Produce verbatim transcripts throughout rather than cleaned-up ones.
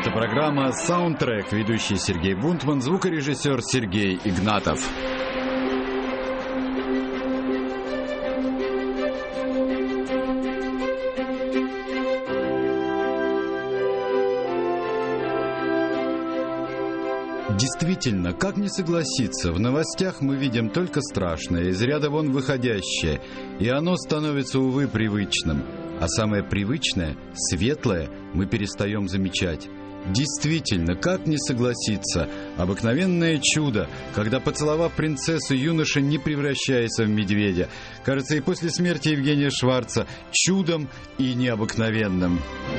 Это программа «Саундтрек». Ведущий Сергей Бунтман, звукорежиссер Сергей Игнатов. Действительно, как не согласиться, в новостях мы видим только страшное, из ряда вон выходящее, и оно становится, увы, привычным. А самое привычное, светлое, мы перестаем замечать. Действительно, как не согласиться, обыкновенное чудо, когда, поцеловав принцессу, юноша не превращается в медведя. Кажется, и после смерти Евгения Шварца чудом и необыкновенным.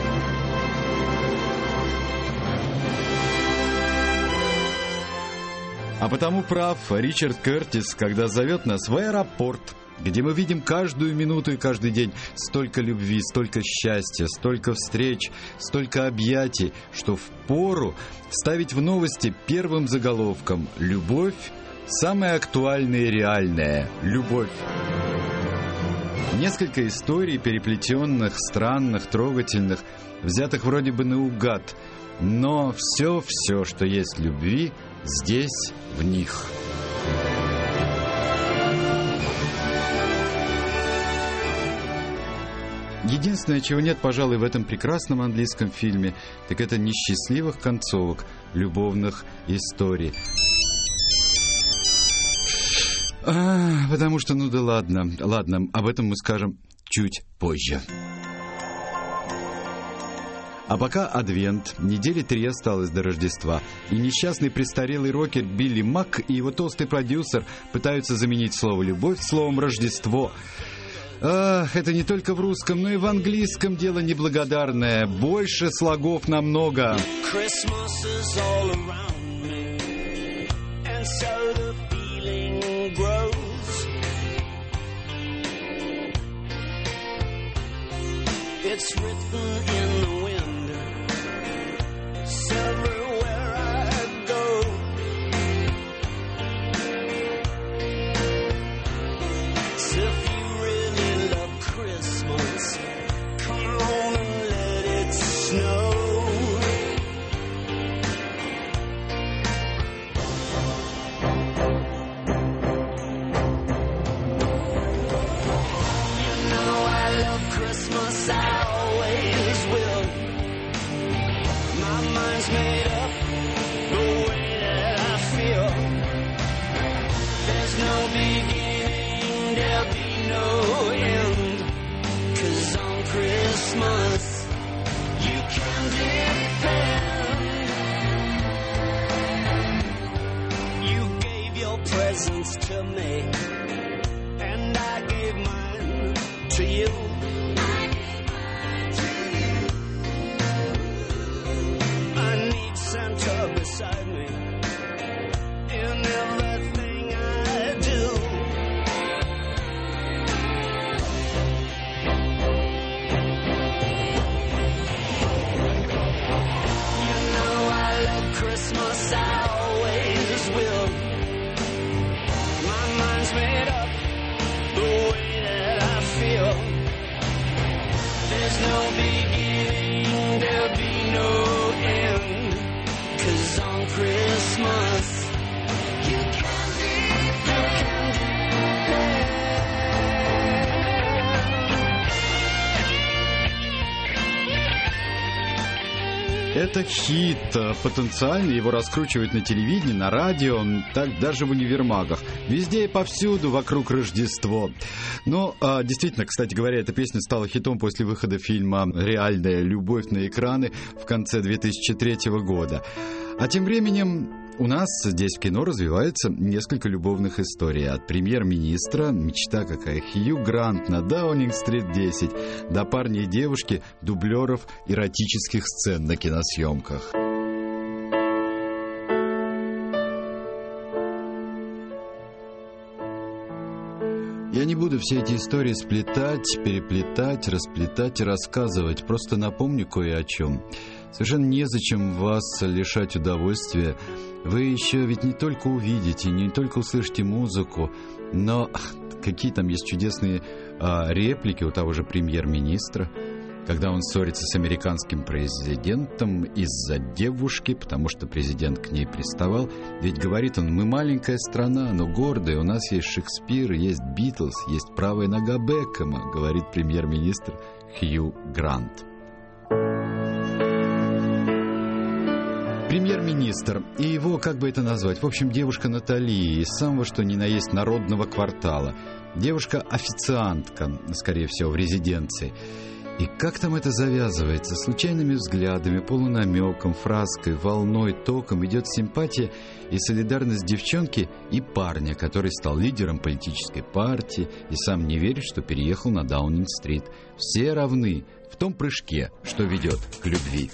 А потому прав Ричард Кертис, когда зовет нас в аэропорт, где мы видим каждую минуту и каждый день столько любви, столько счастья, столько встреч, столько объятий, что впору ставить в новости первым заголовком «Любовь – самое актуальное и реальное. Любовь». Несколько историй, переплетенных, странных, трогательных, взятых вроде бы наугад, но все-все, что есть в любви, здесь, в них. Единственное, чего нет, пожалуй, в этом прекрасном английском фильме, так это несчастливых концовок любовных историй. А, потому что, ну да ладно, ладно, об этом мы скажем чуть позже. А пока адвент, недели три осталось до Рождества, и несчастный престарелый рокер Билли Мак и его толстый продюсер пытаются заменить слово «любовь» словом «Рождество». Ах, это не только в русском, но и в английском дело неблагодарное. Больше слогов намного. To me, and I gave mine to you. I gave mine to you. I need Santa beside me in everything I do. You know I love Christmas, I always will. Made up the way that I feel. There's no beginning, there'll be no end. 'Cause on Christmas you can depend. Это хит, потенциально его раскручивают на телевидении, на радио, так даже в универмагах. Везде и повсюду вокруг Рождество. Но, а, действительно, кстати говоря, эта песня стала хитом после выхода фильма «Реальная любовь» на экраны в конце две тысячи третьего года. А тем временем у нас здесь в кино развивается несколько любовных историй. От премьер-министра, мечта какая, Хью Грант на Даунинг-стрит десять, до парня и девушки, дублеров эротических сцен на киносъемках. Я не буду все эти истории сплетать, переплетать, расплетать и рассказывать. Просто напомню кое о чем. Совершенно незачем вас лишать удовольствия. Вы еще ведь не только увидите, не только услышите музыку, но какие там есть чудесные а, реплики у того же премьер-министра. когда он ссорится с американским президентом из-за девушки, потому что президент к ней приставал. Ведь, говорит он, мы маленькая страна, но гордая, у нас есть Шекспир, есть Битлз, есть правая нога Бекхэма, говорит премьер-министр Хью Грант. Премьер-министр, и его, как бы это назвать, в общем, девушка Натали из самого что ни на есть народного квартала. Девушка-официантка, скорее всего, в резиденции. И как там это завязывается? Случайными взглядами, полунамеком, фразкой, волной, током идет симпатия и солидарность девчонки и парня, который стал лидером политической партии и сам не верит, что переехал на Даунинг-стрит. Все равны в том прыжке, что ведет к любви.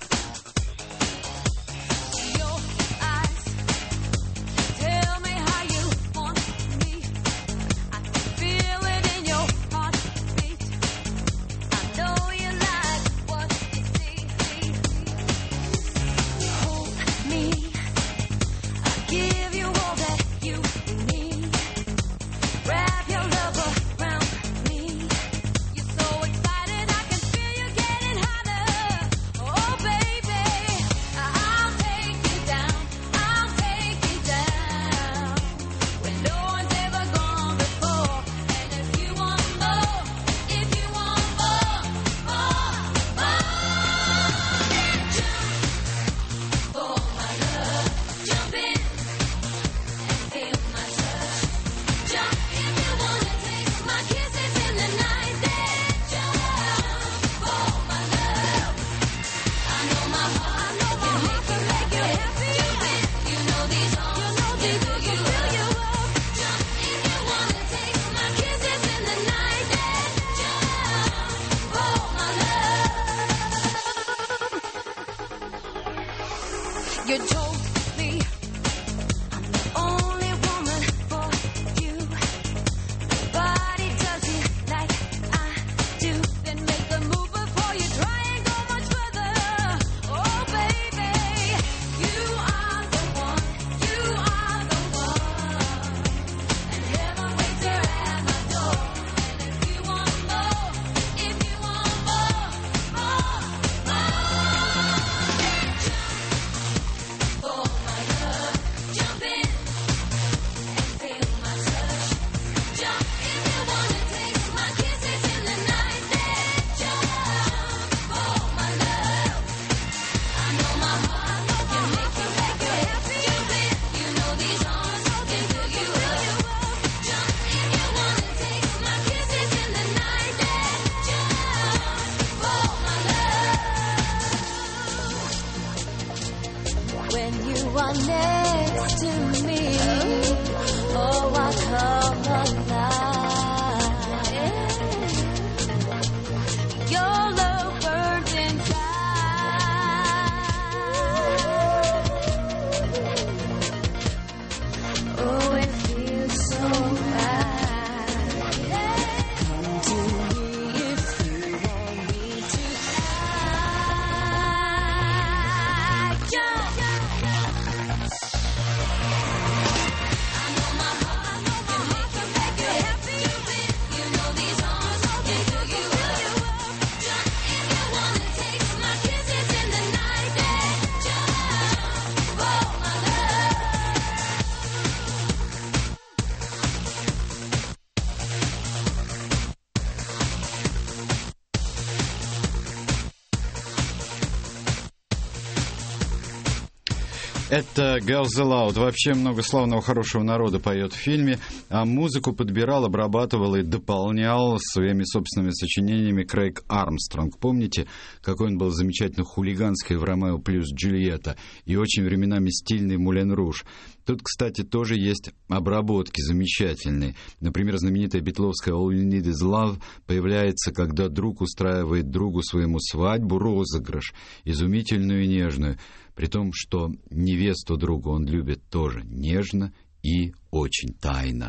Это Girls Aloud. Вообще много славного, хорошего народа поет в фильме, а музыку подбирал, обрабатывал и дополнял своими собственными сочинениями Крейг Армстронг. Помните, какой он был замечательно хулиганский в «Ромео плюс Джульетта» и очень временами стильный в «Мулен Руж». Тут, кстати, тоже есть обработки замечательные. Например, знаменитая битловская «All You Need Is Love» появляется, когда друг устраивает другу своему свадьбу, розыгрыш, изумительную и нежную, при том, что невесту друга он любит тоже нежно и очень тайно.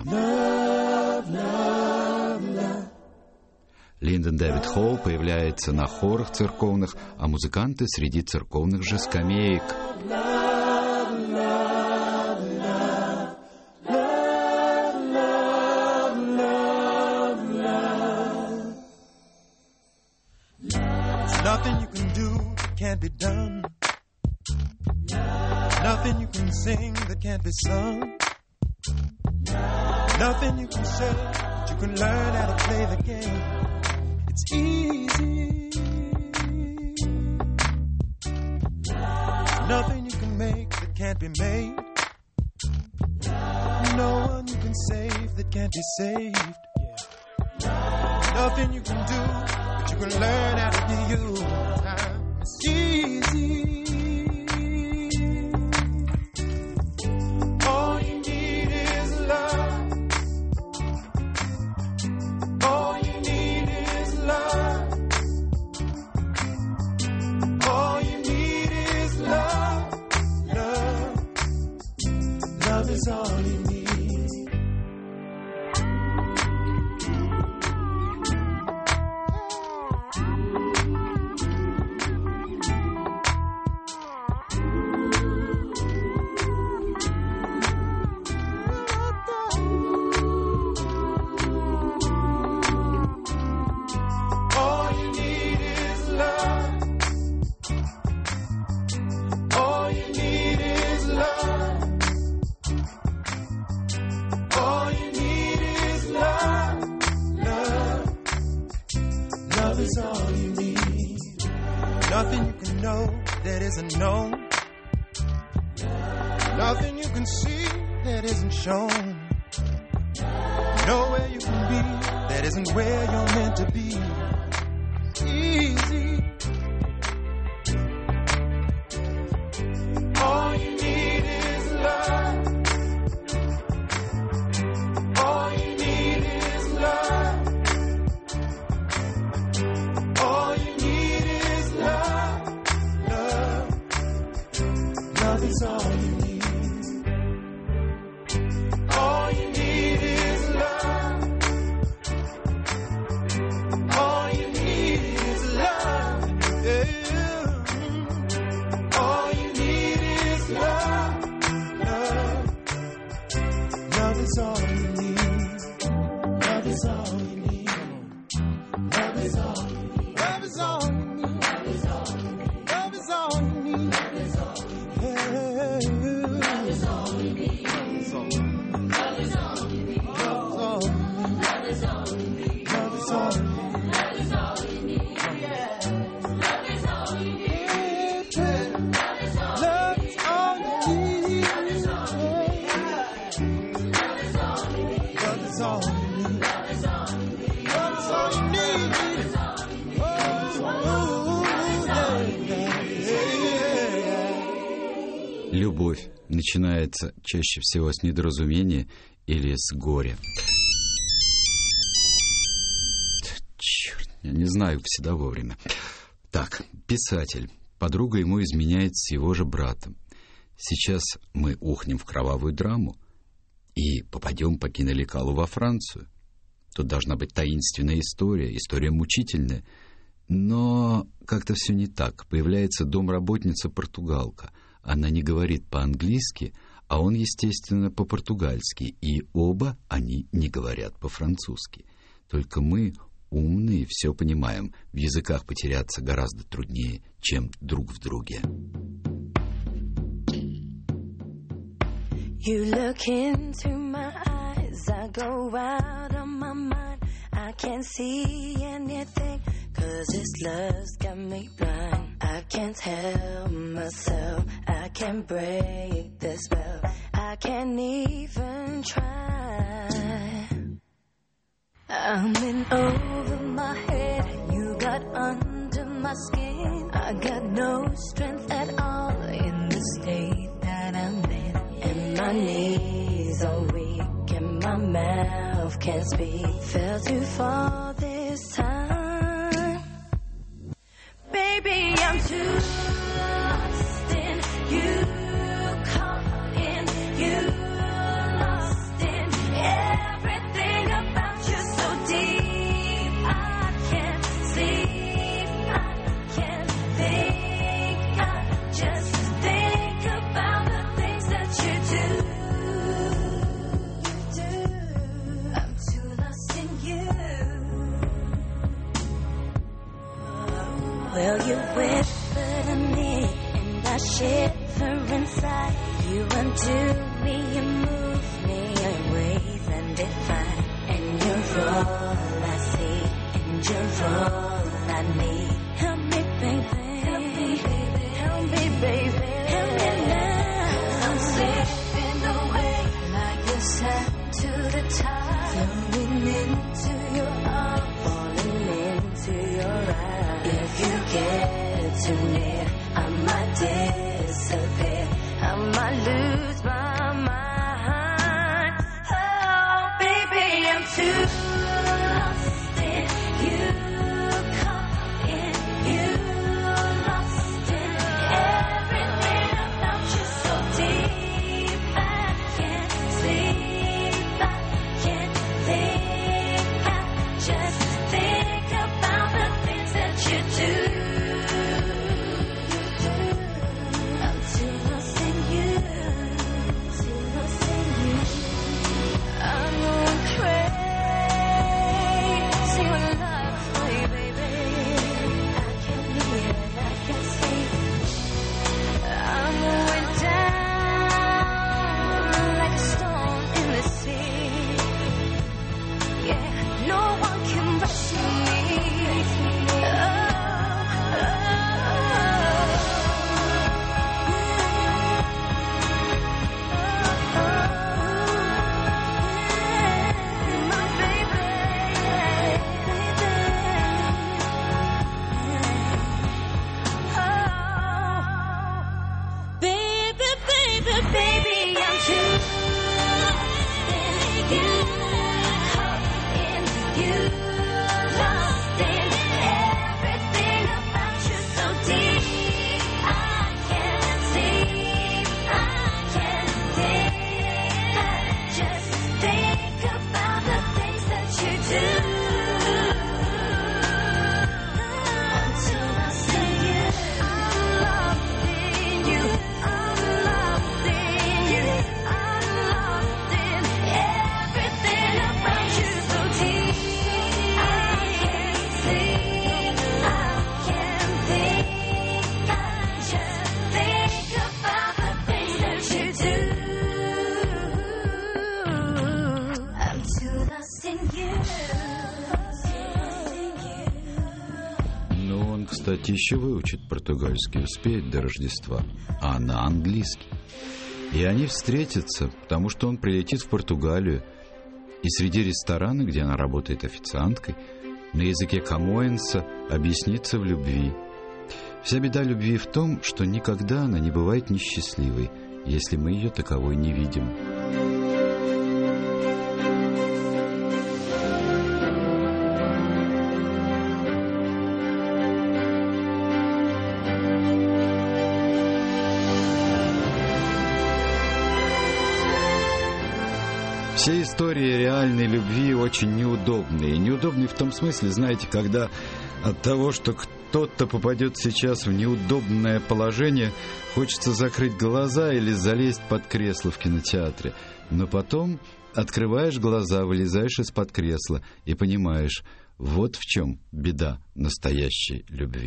Love, love, love. Линдон Дэвид Холл появляется на хорах церковных, а музыканты среди церковных же скамеек. Love. Nothing you can do that can't be done. Nothing you can sing that can't be sung. Nothing you can say that you can learn how to play the game. It's easy. Nothing you can make that can't be made. No one you can save that can't be saved. Nothing you can do, but you can learn how to be you. It's easy. All you need is love. All you need is love. All you need is love. Love. Love is all you need. Nothing you can know that isn't known. Nothing you can see that isn't shown. Nowhere you can be that isn't where you're meant to be. Easy. All you need is love. All you need is love. All you need is love. Love. Love is all you need. All you need is love. All you need is love. Yeah. All you need is love. Love. Love is all you need. Love is all you need. Love is all you need. Love is all you need. Love is all you need. Love is all you need. Love is all you need. Love is all you need. Love is all you need. Love is all you need. Love is all you need. Love is all you need. Love is all you need. Love is all you need. Love is all you need. Love is all you need. Love is all you need. Love is all you need. Love is all you need. Любовь начинается чаще всего с недоразумения или с горя. Черт, я не знаю всегда вовремя. Так, писатель. Подруга ему изменяет с его же братом. Сейчас мы ухнем в кровавую драму и попадем по кинолекалу во Францию. Тут должна быть таинственная история, история мучительная. Но как-то все не так. Появляется домработница-португалка. Она не говорит по-английски, а он, естественно, по-португальски. И оба они не говорят по-французски. Только мы, умные, все понимаем. В языках потеряться гораздо труднее, чем друг в друге. You look into my eyes, I go out of my mind. I can't see anything, cause this love's got me blind. I can't help myself, I can't break the spell. I can't even try. I'm in over my head, you got under my skin. I got no strength at all in the state that I'm in. And my knees are weak and my mouth can't speak. Fell too far this time. Baby, I'm too lost in you, caught in you, lost in everything about you so deep. I can't sleep, I can't think, I just think about the things that you do. You do. I'm too lost in you. Well, you whisper to me, and I shiver inside. You undo me, you move me in ways undefined. And you're all I see, and you're all I need. Help me, baby. Help me, baby. Help me, baby. Help me now. I'm slipping away like the sand to the tide. Flowing into your arms, falling into your eyes. If you get too near, I might disappear. I might lose my mind. Oh, baby, I'm too lost in you. Caught in you. Lost in everything about you so deep. I can't sleep. I can't think. I just think about the things that you do. I'm too lost in you. Too lost in you. I'm going crazy with love for you, baby. I can hear and I can see. I'm going down like a stone in the sea. Yeah, no one can rescue me. Oh, oh, my baby. Oh, baby, baby, baby, I'm too lost in you, caught in you, lost in everything about you so deep. I can't see, I can't think. I just think about the things that you do. I'm too lost in you. I'm lost in you. I'm lost in you. I'm lost in everything about you so deep. I can't see, I can't think. I just think about the things that you do. I'm too lost in you. Too lost in you. Ну, он, кстати, еще выучит португальский, успеет до Рождества, а на английский. И они встретятся, потому что он прилетит в Португалию, и среди ресторана, где она работает официанткой, на языке камоэнса объяснится в любви. Вся беда любви в том, что никогда она не бывает несчастливой, если мы ее таковой не видим. Все истории реальной любви очень неудобные. Неудобные в том смысле, знаете, когда от того, что кто-то попадет сейчас в неудобное положение, хочется закрыть глаза или залезть под кресло в кинотеатре. Но потом открываешь глаза, вылезаешь из-под кресла и понимаешь, вот в чем беда настоящей любви.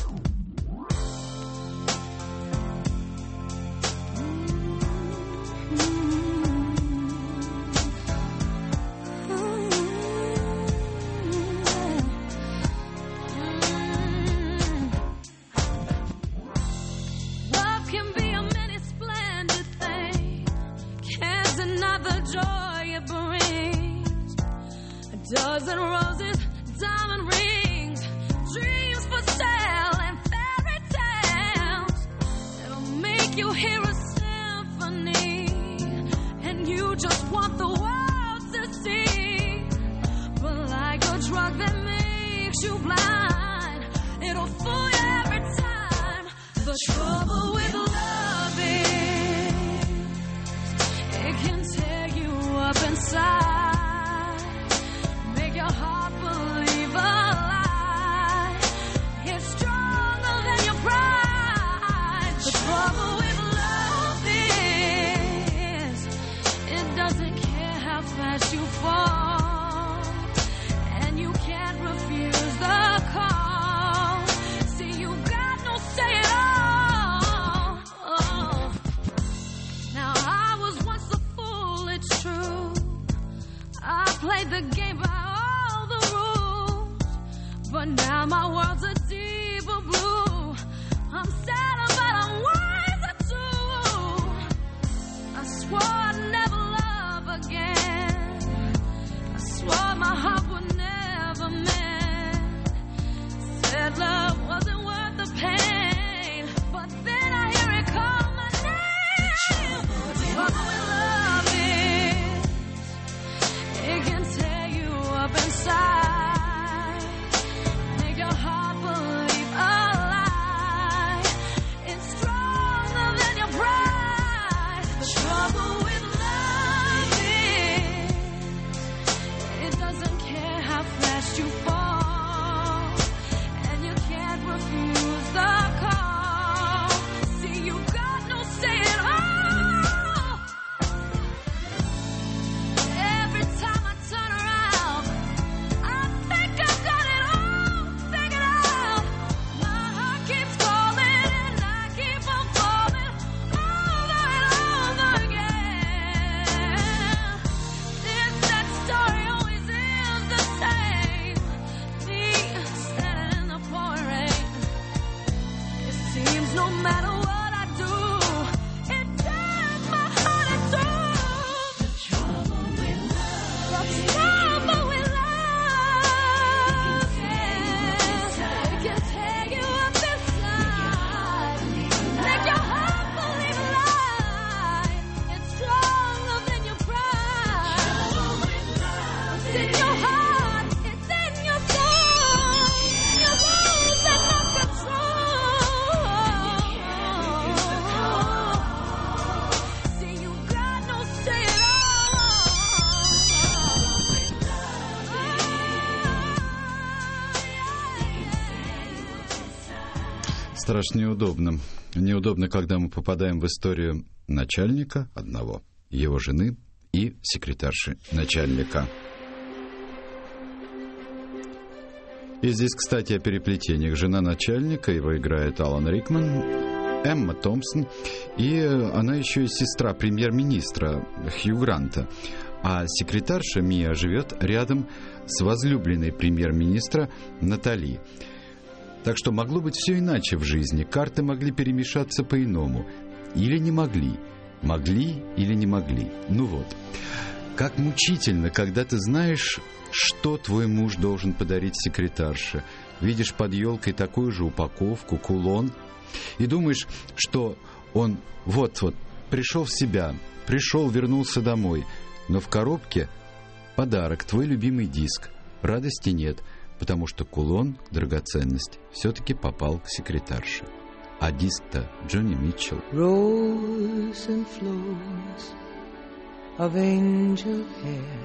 Love can be a many splendid thing. Cares another joy it brings. A dozen roses, diamond rings, dreams for sale and fairy tales. It'll make you hear a symphony, and you just want the world to see. But like a drug that makes you blind, it'll fool you every time. The trouble with love is it can tear you up inside, make your heart believe a lie. It's stronger than your pride. The trouble with love is it doesn't care how fast you fall, and you can't refuse the call. See, you no matter what I do, it tears my heart in two. The trouble with love, the trouble with love, yeah. It can tear you up inside, make your heart believe a lie. It's stronger than your pride. It's in your heart, it's in your soul. Your rules and not control. See, you got no say at all. Страшно неудобно. Неудобно, когда мы попадаем в историю начальника одного, его жены и секретарши начальника. И здесь, кстати, о переплетениях. Жена начальника, его играет Алан Рикман, Эмма Томпсон, и она еще и сестра премьер-министра Хью Гранта. А секретарша Мия живет рядом с возлюбленной премьер-министра Натали. Так что могло быть все иначе в жизни. Карты могли перемешаться по-иному. Или не могли. Могли или не могли. Ну вот. Как мучительно, когда ты знаешь, что твой муж должен подарить секретарше. Видишь под елкой такую же упаковку, кулон, и думаешь, что он вот-вот пришел в себя, пришел, вернулся домой. Но в коробке подарок, твой любимый диск. Радости нет, потому что кулон, драгоценность, все-таки попал к секретарше. А диск-то Джонни Митчелл. Rows and flows of angel hair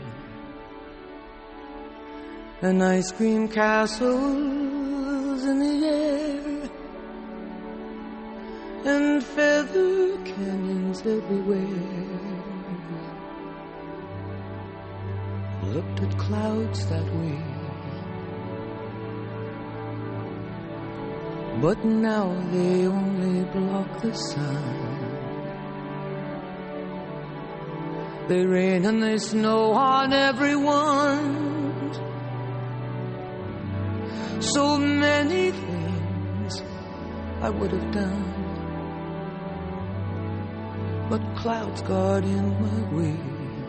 and ice cream castles in the air and feather canyons everywhere. Looked at clouds that way, but now they only block the sun. They rain and they snow on everyone. So many things I would have done, but clouds got in my way.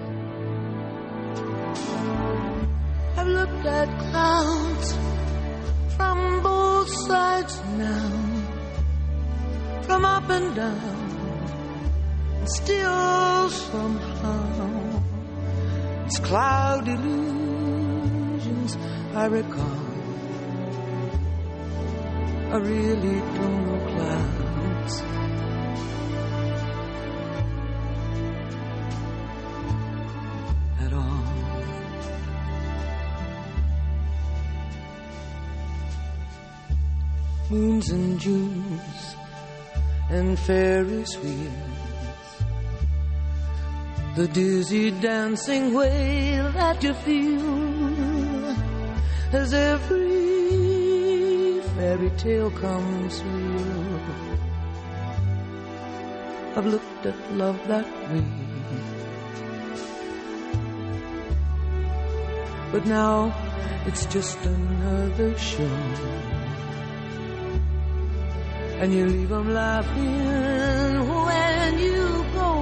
I've looked at clouds from both sides now, from up and down, and still somehow it's cloud illusions I recall. I really don't know clouds. At all. Moons and Junes and Ferris wheels, the dizzy dancing way that you feel as every fairy tale comes real. I've looked at love that way, but now it's just another show. And you leave them laughing when you go.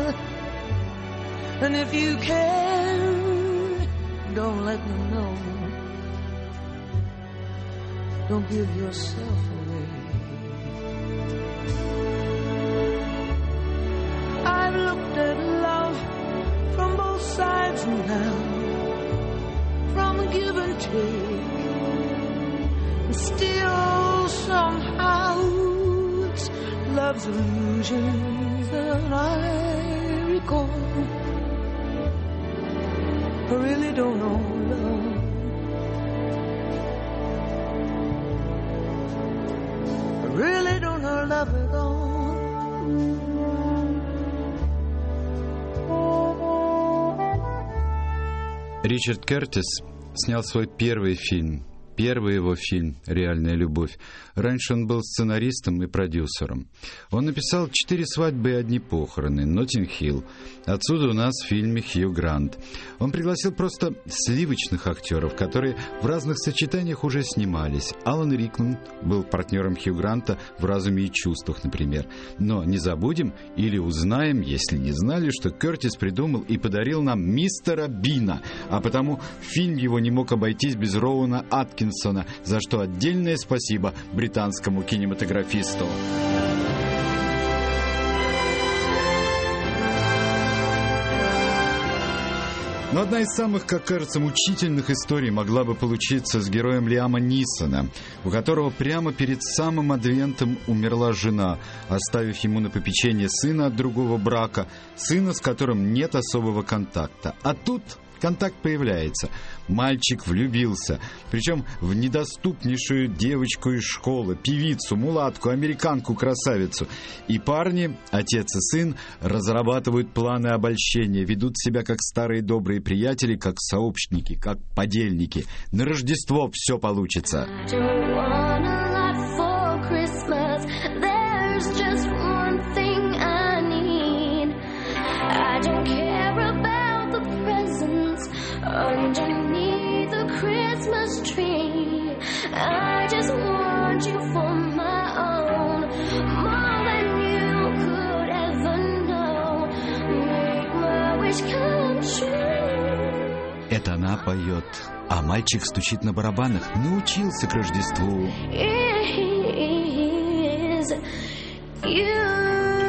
And if you can, don't let them know. Don't give yourself away. I've looked at love from both sides now, from give and take, and still somehow it's love's illusions that I recall. I really don't know love. Really don't know love at all. Ричард Кертис снял свой первый фильм первый его фильм «Реальная любовь». Раньше он был сценаристом и продюсером. Он написал «Четыре свадьбы и одни похороны», «Ноттинг-Хилл». Отсюда у нас в фильме Хью Грант. Он пригласил просто сливочных актеров, которые в разных сочетаниях уже снимались. Алан Рикман был партнером Хью Гранта в «Разуме и чувствах», например. Но не забудем или узнаем, если не знали, что Кертис придумал и подарил нам мистера Бина, а потому фильм его не мог обойтись без Роуэна Аткинсона, за что отдельное спасибо британскому кинематографисту. Но одна из самых, как кажется, мучительных историй могла бы получиться с героем Лиама Нисона, у которого прямо перед самым адвентом умерла жена, оставив ему на попечение сына от другого брака, сына, с которым нет особого контакта. А тут контакт появляется. Мальчик влюбился, причем в недоступнейшую девочку из школы, певицу, мулатку, американку-красавицу. И парни, отец и сын, разрабатывают планы обольщения, ведут себя как старые добрые приятели, как сообщники, как подельники. На Рождество все получится. Underneath the Christmas tree, I just want you for my own, more than you could ever know. Make my wish come true. Это она поет, а мальчик стучит на барабанах. Научился к Рождеству. Is you.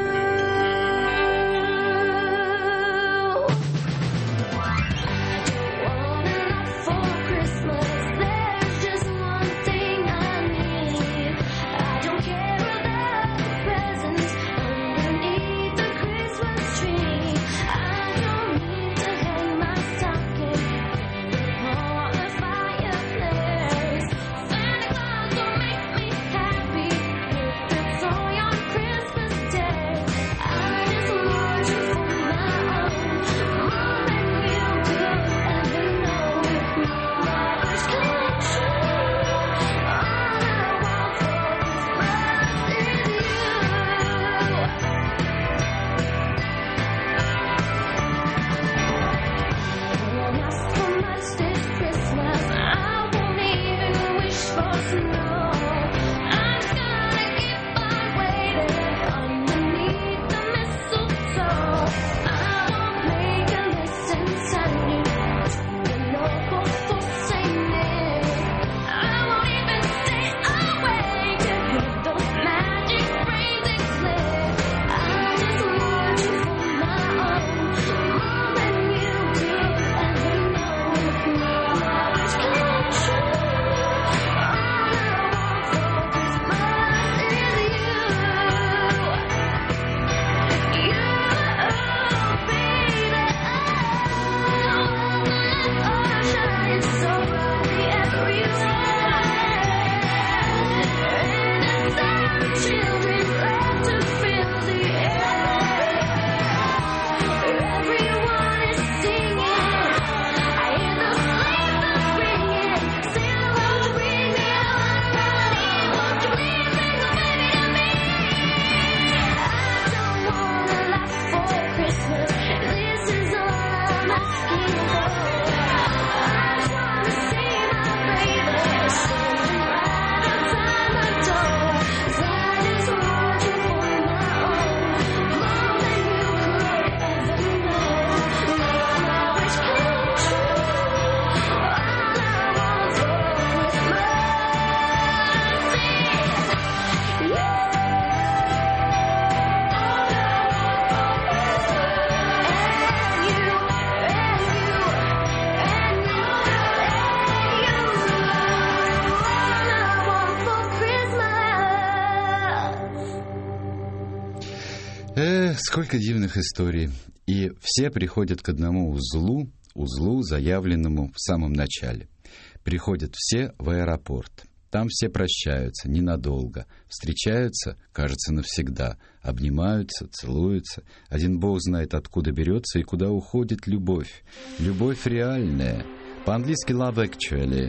Эх, сколько дивных историй. И все приходят к одному узлу, узлу, заявленному в самом начале. Приходят все в аэропорт. Там все прощаются ненадолго, встречаются, кажется, навсегда, обнимаются, целуются. Один бог знает, откуда берется и куда уходит любовь. Любовь реальная. По-английски love actually.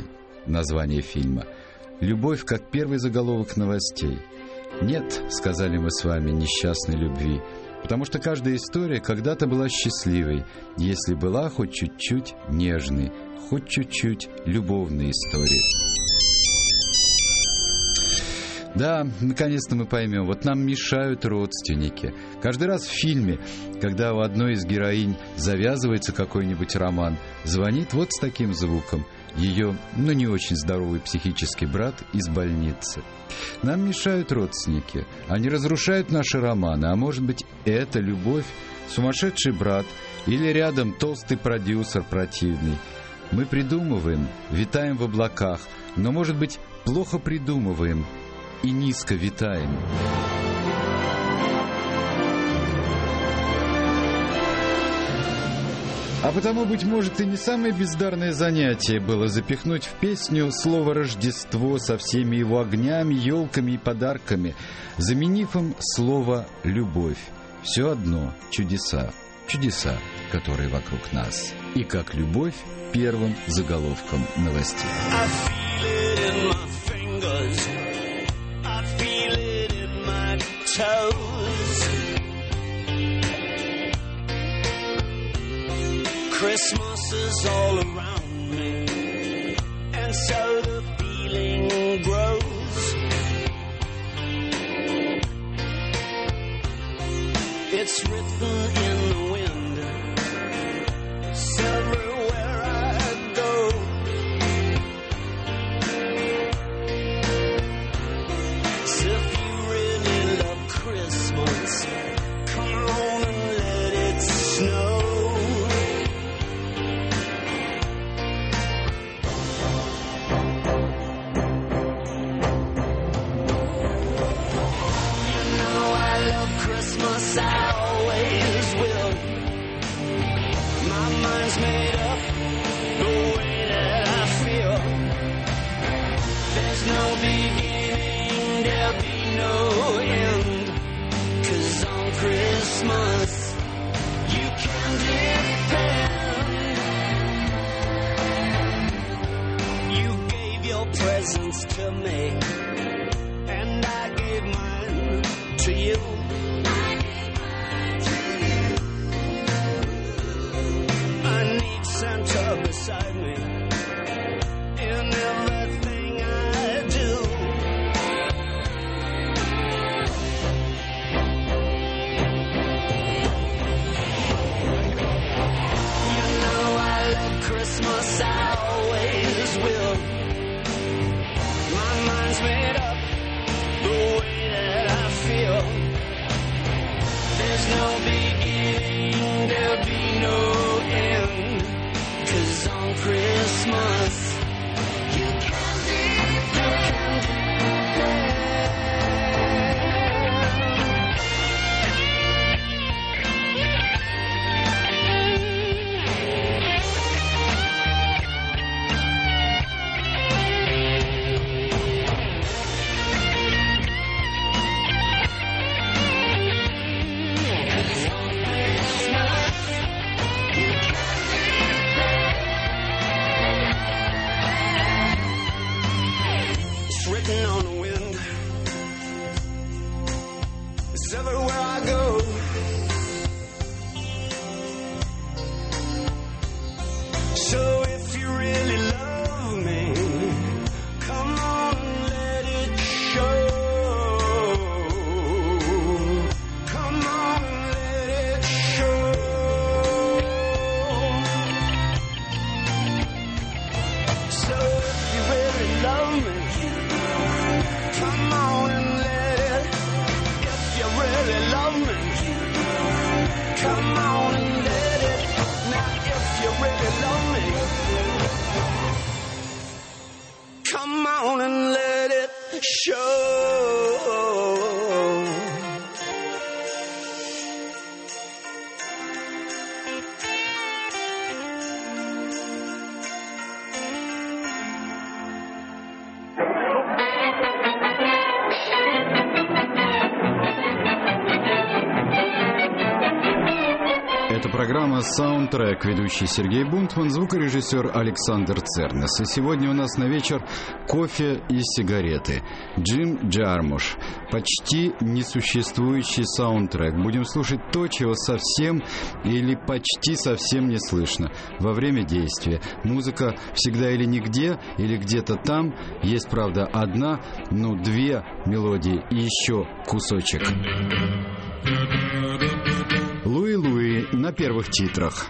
название фильма. «Любовь как первый заголовок новостей». Нет, сказали мы с вами, несчастной любви, потому что каждая история когда-то была счастливой, если была хоть чуть-чуть нежной, хоть чуть-чуть любовной историей. Да, наконец-то мы поймем, вот нам мешают родственники. Каждый раз в фильме, когда у одной из героинь завязывается какой-нибудь роман, звонит вот с таким звуком ее, ну, не очень здоровый психический брат из больницы. Нам мешают родственники, они разрушают наши романы, а может быть, это любовь, сумасшедший брат или рядом толстый продюсер противный. Мы придумываем, витаем в облаках, но, может быть, плохо придумываем и низко витаем. А потому, быть может, и не самое бездарное занятие было запихнуть в песню слово «Рождество» со всеми его огнями, елками и подарками, заменив им слово «любовь». Все одно чудеса, чудеса, которые вокруг нас. И как любовь первым заголовком новостей. Christmas is all around me, and so the feeling grows. It's written in the wind, it's everywhere I go. So if you really love Christmas, come on and let it snow. I always will. My mind's made up the way that I feel. There's no beginning, there'll be no end. 'Cause on Christmas you can depend. You gave your presents to me, and I gave mine to you. Santa beside me in everything I do. You know I love Christmas, I always will. My mind's made up the way that I feel. There's no beginning, there'll be no end. 'Cause on Christmas you can depend. On the wind, it's everywhere I go. So if you really love me, come on and let it show. Come on and let it show. So if you really love me, come on and let it, if you really программа «Саундтрек», ведущий Сергей Бунтман, звукорежиссер Александр Цернес. И сегодня у нас на вечер кофе и сигареты. Джим Джармуш. Почти несуществующий саундтрек. Будем слушать то, чего совсем или почти совсем не слышно во время действия. Музыка всегда или нигде, или где-то там. Есть, правда, одна, ну, две мелодии и еще кусочек. Луи-Луи на первых титрах.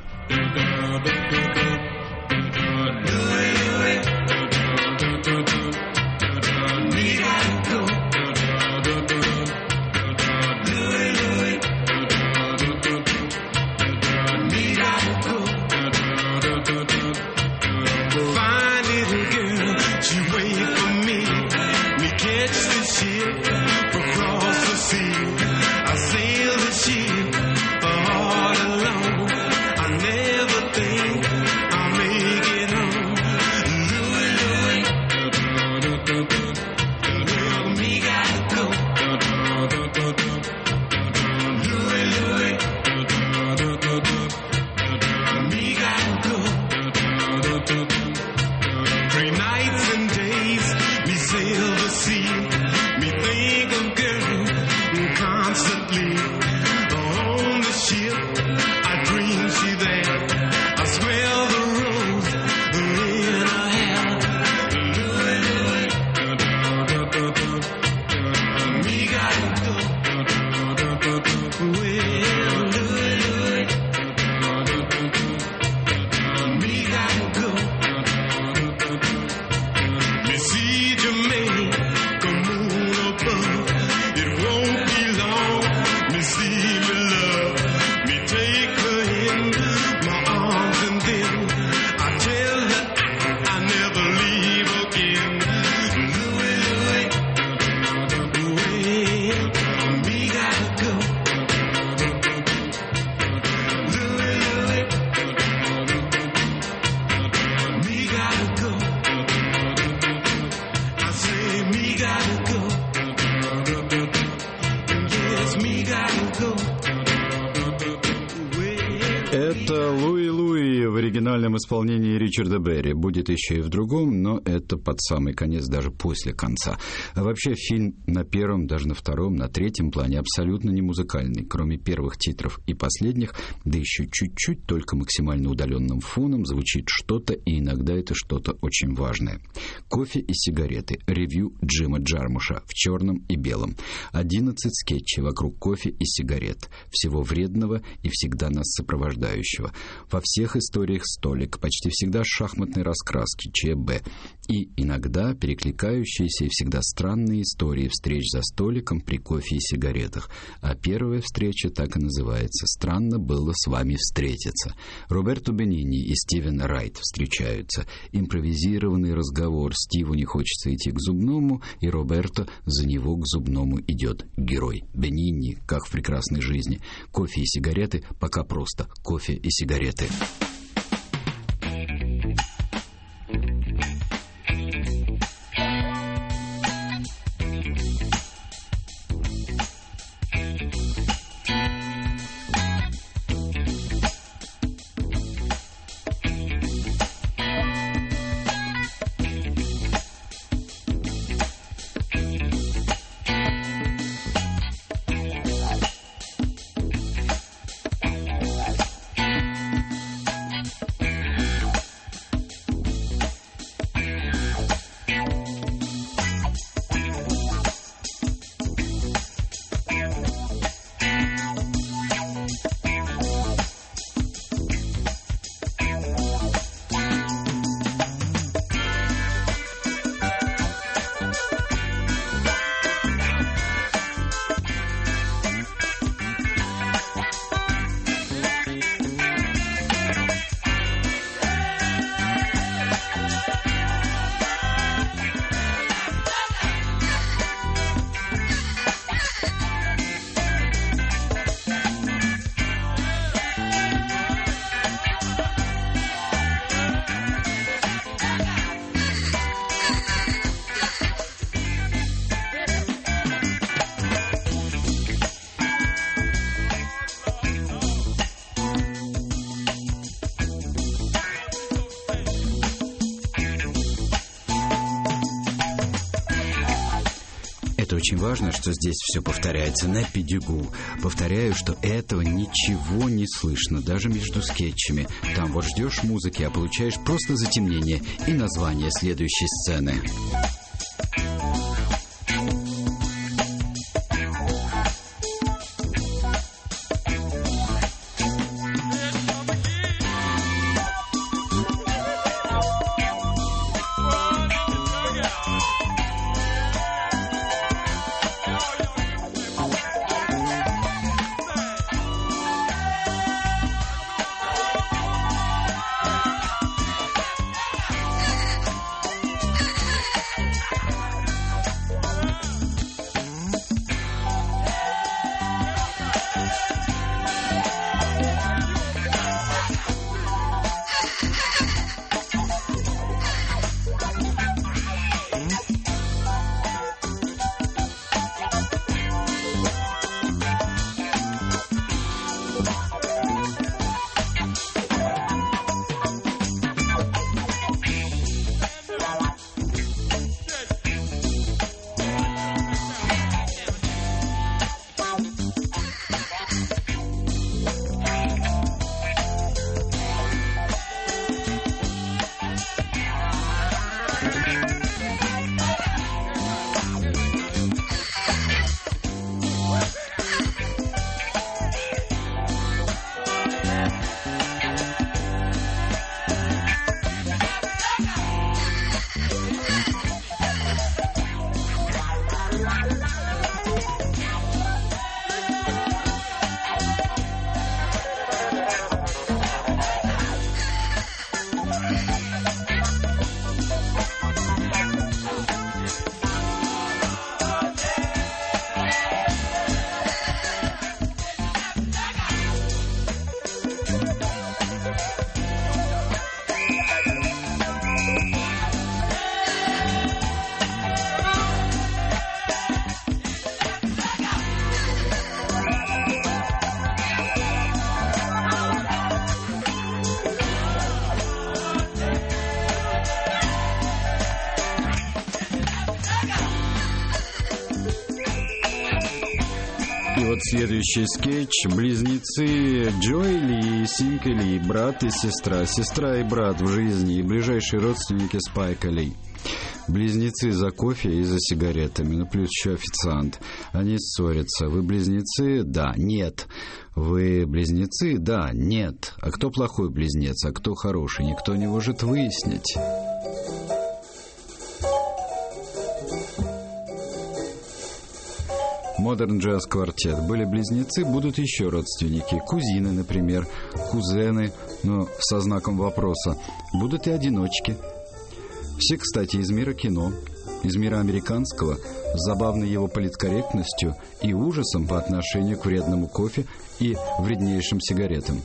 Это «Луи-Луи» в оригинальном исполнении Ричарда Берри. Будет еще и в другом, но это под самый конец, даже после конца. А вообще фильм на первом, даже на втором, на третьем плане абсолютно не музыкальный. Кроме первых титров и последних, да еще чуть-чуть, только максимально удаленным фоном звучит что-то, и иногда это что-то очень важное. «Кофе и сигареты». Ревью Джима Джармуша в черном и белом. одиннадцать скетчей вокруг кофе и сигарет. Всего вредного и всегда нас сопровождающего. Во всех историях столик, почти всегда шахматной раскраски, ЧБ. И иногда перекликающиеся и всегда странные истории встреч за столиком при кофе и сигаретах. А первая встреча так и называется «Странно было с вами встретиться». Роберто Бенини и Стивен Райт встречаются. Импровизированный разговор. Стиву не хочется идти к зубному, и Роберто за него к зубному идет. Герой. Бенини, как в «Прекрасной жизни». Кофе и сигареты пока просто кофе и сигареты. очень важно, что здесь все повторяется на педигу. Повторяю, что этого ничего не слышно, даже между скетчами. Там вот ждешь музыки, а получаешь просто затемнение и название следующей сцены. И вот следующий скетч. Близнецы Джоэли и Симка Ли, брат и сестра. Сестра и брат в жизни и ближайшие родственники Спайка Ли. Близнецы за кофе и за сигаретами. Ну, плюс еще официант. Они ссорятся. Вы близнецы? Да. Нет. Вы близнецы? Да. Нет. А кто плохой близнец, а кто хороший? Никто не может выяснить. Modern Jazz Quartet. Были близнецы, будут еще родственники. Кузины, например. Кузены, но со знаком вопроса. Будут и одиночки. Все, кстати, из мира кино, из мира американского, с забавной его политкорректностью и ужасом по отношению к вредному кофе и вреднейшим сигаретам.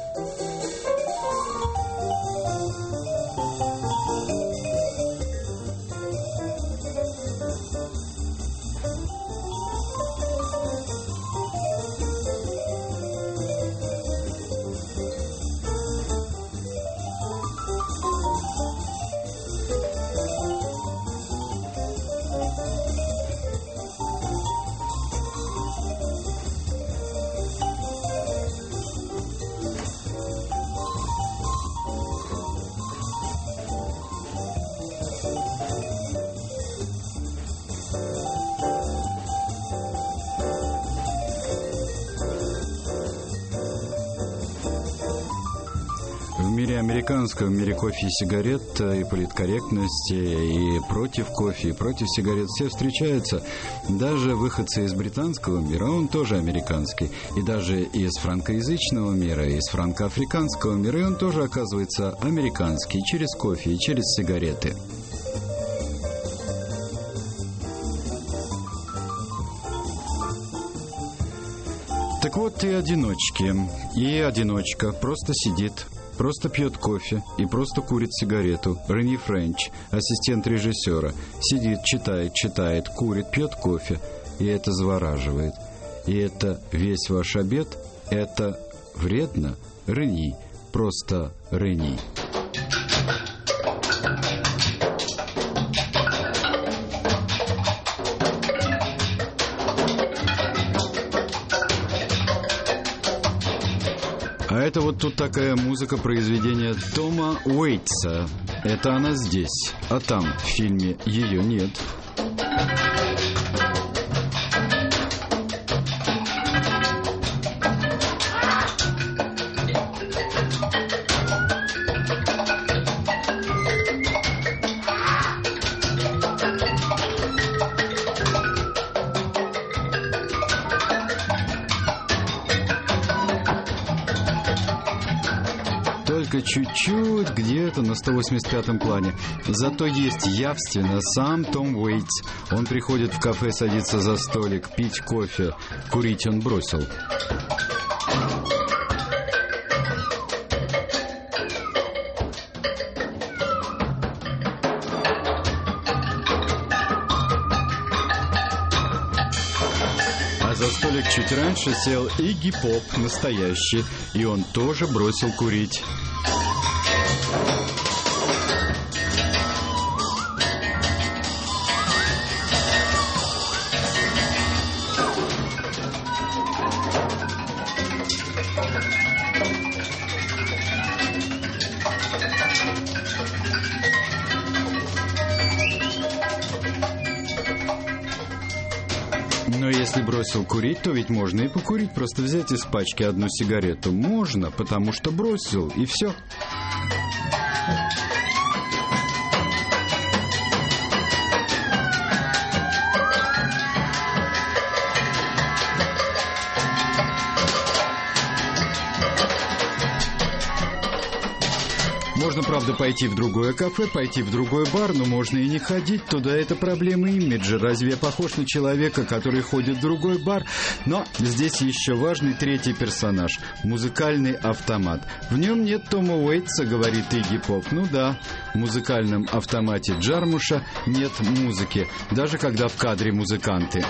В мире американском, в мире кофе и сигарет, и политкорректности, и против кофе, и против сигарет все встречаются. Даже выходцы из британского мира, он тоже американский. И даже из франкоязычного мира, из франкоафриканского мира, и он тоже оказывается американский через кофе и через сигареты. Так вот, и одиночки, и одиночка просто сидит, просто пьет кофе и просто курит сигарету. Рени Френч, ассистент режиссера, сидит, читает, читает, курит, пьет кофе. И это завораживает. И это весь ваш обед. Это вредно. Рени. Просто Рени. А это вот тут такая музыка произведения Тома Уэйтса. Это она здесь, а там в фильме ее нет. Только чуть-чуть где-то на сто восемьдесят пятом плане. Зато есть явственно сам Том Уэйтс. Он приходит в кафе, садится за столик, пить кофе. Курить он бросил. А за столик чуть раньше сел Игги Поп, настоящий, и он тоже бросил курить. Но если бросил курить, то ведь можно и покурить. Просто взять из пачки одну сигарету. Можно, потому что бросил, и все. Можно, правда, пойти в другое кафе, пойти в другой бар, но можно и не ходить туда. Это проблема имиджа. Разве я похож на человека, который ходит в другой бар? Но здесь еще важный третий персонаж – музыкальный автомат. В нем нет Тома Уэйтса, говорит Игги Поп. Ну да, в музыкальном автомате Джармуша нет музыки, даже когда в кадре музыканты.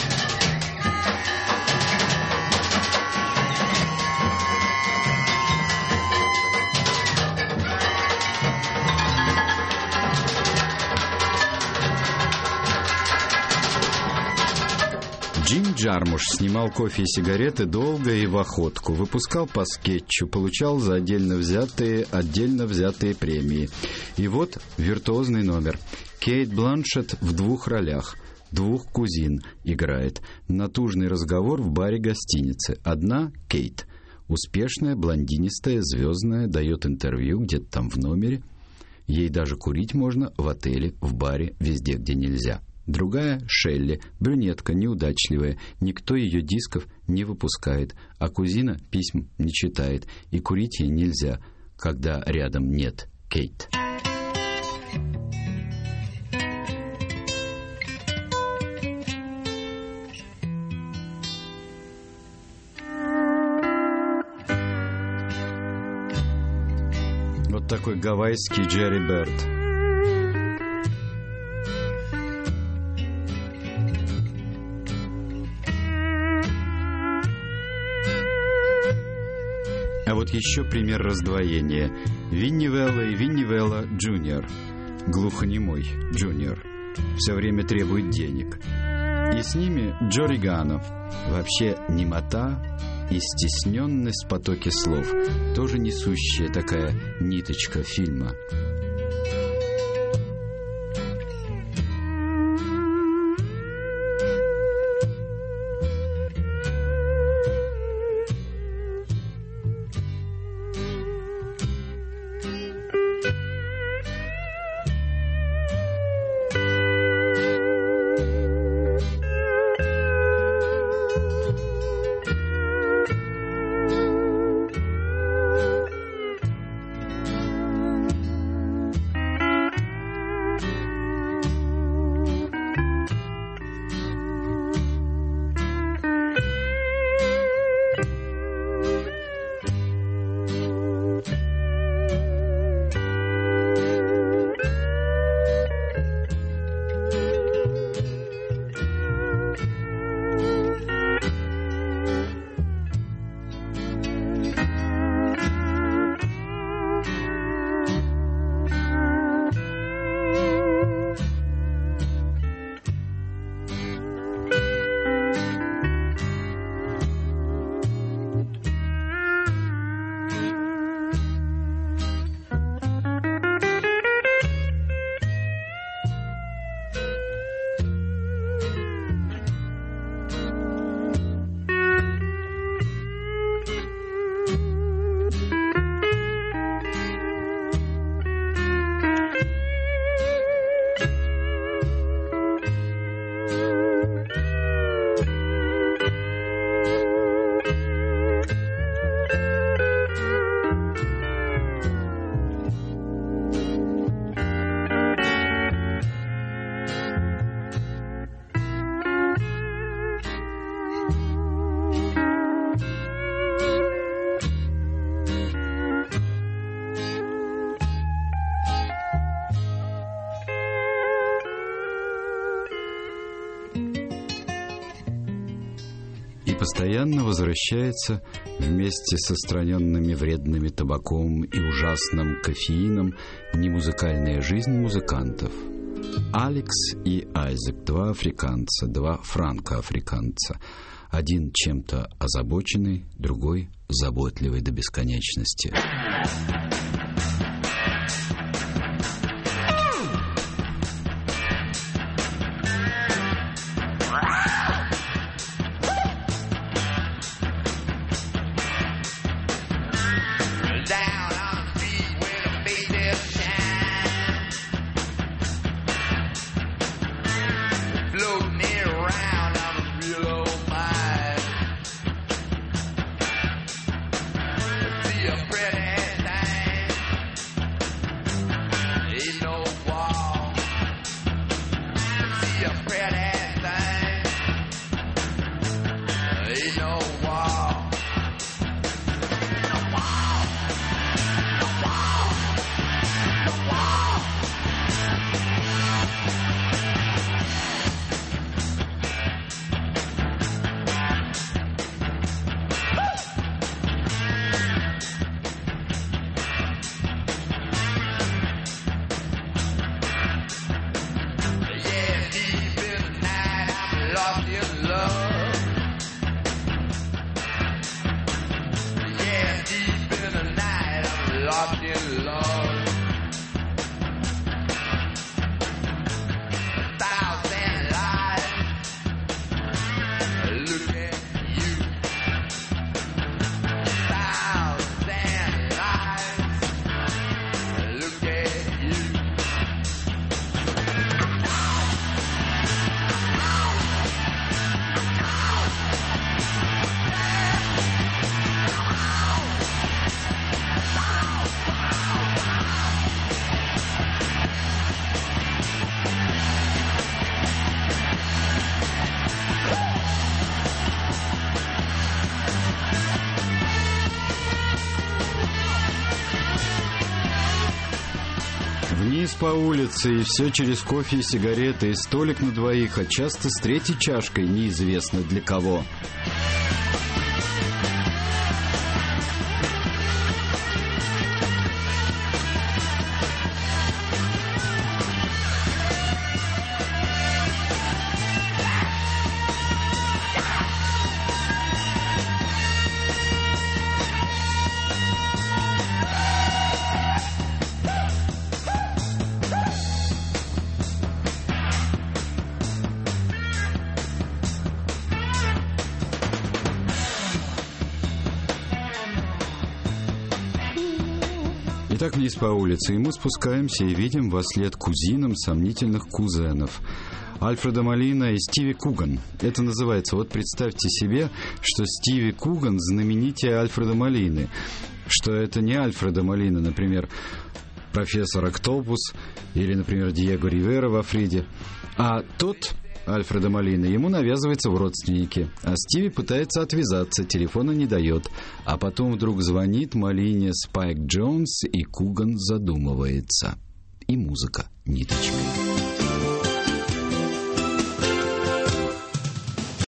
Джим Джармуш снимал кофе и сигареты долго и в охотку, выпускал по скетчу, получал за отдельно взятые, отдельно взятые премии. И вот виртуозный номер. Кейт Бланшетт в двух ролях, двух кузин играет. Натужный разговор в баре гостиницы. Одна — Кейт, успешная, блондинистая, звездная, дает интервью где-то там в номере. Ей даже курить можно в отеле, в баре, везде, где нельзя. Другая — Шелли, брюнетка, неудачливая, никто ее дисков не выпускает, а кузина письм не читает, и курить ей нельзя, когда рядом нет Кейт. Вот такой гавайский Джерри Берд. А вот еще пример раздвоения. Винни Велла и Винни Велла Джуниор. Глухонемой Джуниор. Все время требует денег. И с ними Джо Ригано. Вообще немота и стесненность в потоке слов. Тоже несущая такая ниточка фильма. постоянно возвращается вместе с отстраненными вредными табаком и ужасным кофеином немузыкальная жизнь музыкантов. Алекс и Айзек, два африканца, два франко-африканца. Один чем-то озабоченный, другой заботливый до бесконечности. Вниз по улице, и все через кофе и сигареты, и столик на двоих, а часто с третьей чашкой, неизвестно для кого. Итак, вниз по улице, и мы спускаемся и видим вослед кузинам сомнительных кузенов Альфреда Молина и Стиви Куган. Это называется, вот представьте себе, что Стиви Куган знаменитее Альфреда Молины, что это не Альфреда Молина, например, профессор Октопус или, например, Диего Ривера во Фриде, а тот... Альфреда Молина, ему навязывается в родственники, а Стиви пытается отвязаться, телефона не дает, а потом вдруг звонит Молине Спайк Джонс, и Куган задумывается. И музыка ниточкой.